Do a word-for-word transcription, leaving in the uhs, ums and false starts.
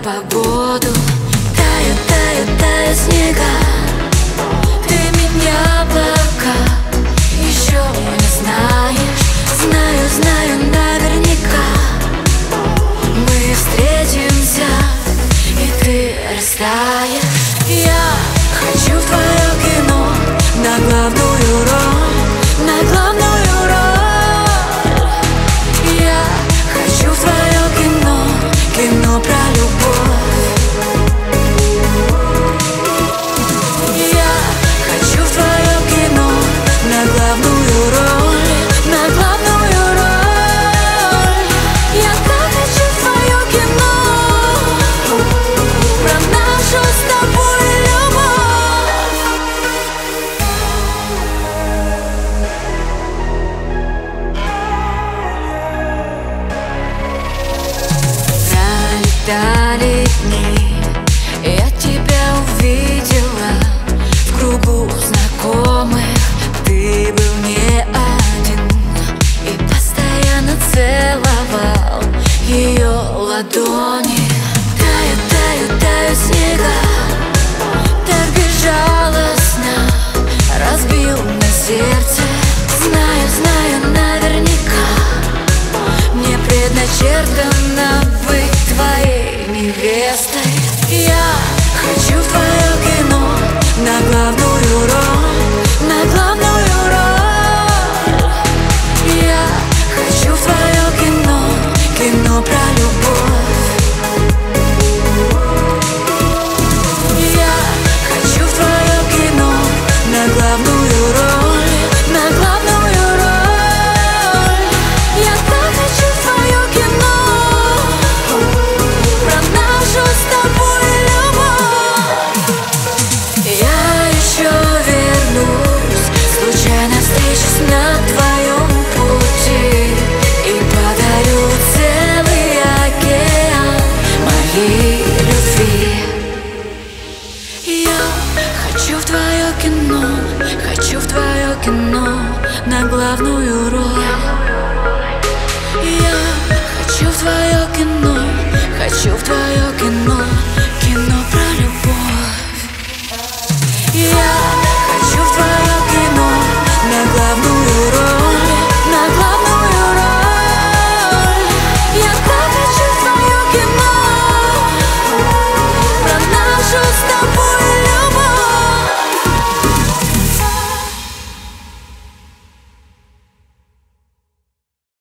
погоду. Тают, тают, тают снега, ты меня пока еще не знаешь. Знаю, знаю наверняка, мы встретимся, и ты растаешь. Я хочу в твое кино, на главную роль, на главную роль. Я хочу в твое кино, кино про любовь. Я хочу в твое кино, на главную роль, на главную роль. Я так хочу в твое кино, про нашу с тобой любовь. Пролетали дни, я тебя увидела в кругу знакомых. Ты был не один и постоянно целовал ее ладони. Тают, тают, тают снега, так безжалостно разбил на сердце. Знаю, знаю наверняка, мне предначертано быть твоей невестой. Я хочу в твое кино, на главную роль, на главную роль. Я хочу в твое кино, кино про любовь. Я хочу в твое кино, на главную роль, на главную роль. Я так хочу в твое кино, про нашу с тобой любовь. Я еще вернусь, случайно встречусь на твоем пути и подарю целый океан моей любви. Я хочу в твое кино, хочу в твое кино, на главную роль. Я хочу в твое кино, хочу в твое кино.